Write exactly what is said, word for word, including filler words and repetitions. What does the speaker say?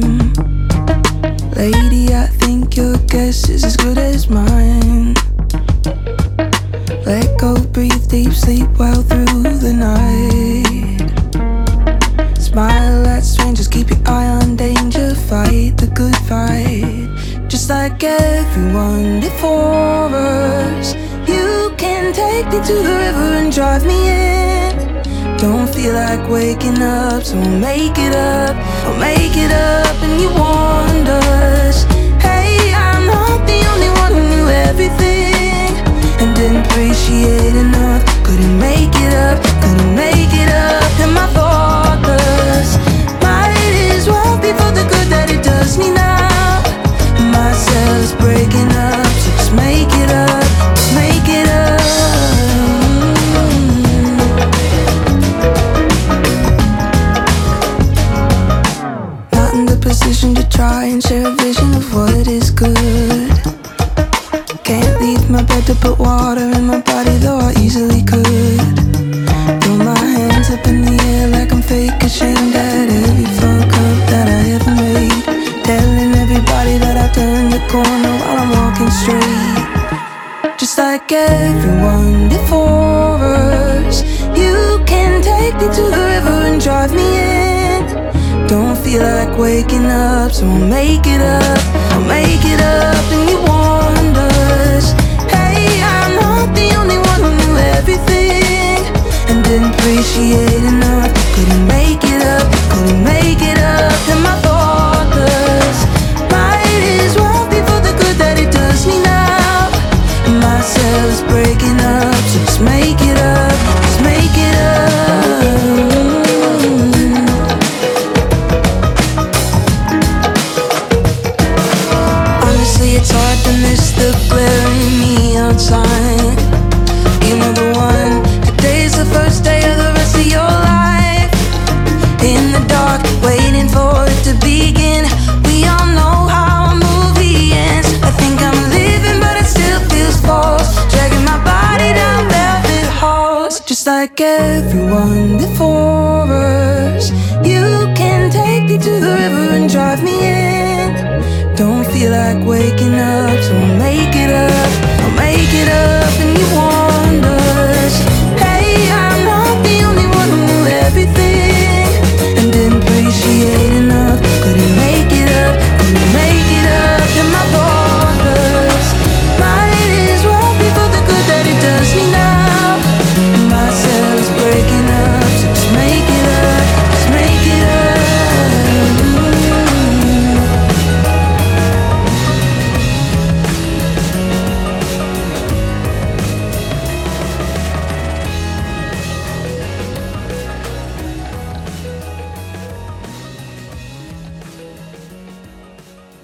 time. Lady, I think your guess is as good as mine. Let go, breathe deep, sleep well through the night. Smile at strangers, keep your eye on danger. Fight the good fight, just like everyone before us. You can take me to the river and drive me in. Don't feel like waking up, so we'll make it up. I'll make it up and you warned us. Hey, I'm not the only one who knew everything and didn't appreciate enough. Couldn't make it up, couldn't make it up. And my thoughtless might as well be for the good that it does me now. My cells breaking up, so just make it up, just make it up. Not in the position to try and share a vision of what is good. Can't leave my bed to put water in my body, though I easily could. Throw my hands up in the air like I'm fake, ashamed at every fuck up that I ever made. Telling everybody that I turned the corner while I'm walking straight. Just like everyone before us, you can take me to the river and drive me in. Don't feel like waking up, so I'll make it up, I'll make it up. And you warned us. Hey, I'm not the only one who knew everything and didn't appreciate enough. Couldn't make it up, couldn't make it up. And my thoughtless might as well be for the good that it does me now. And my cells breaking up, so just make it up, just make it up. It's hard to miss the glaring neon sign. You know the one, today's the first day of the rest of your life. In the dark, waiting for it to begin. We all know how a movie ends. I think I'm living, but it still feels false. Dragging my body down velvet halls. Just like everyone before us, you can take me to the river and drive me in. Don't feel like waking up, so I'll make it up, I'll make it up.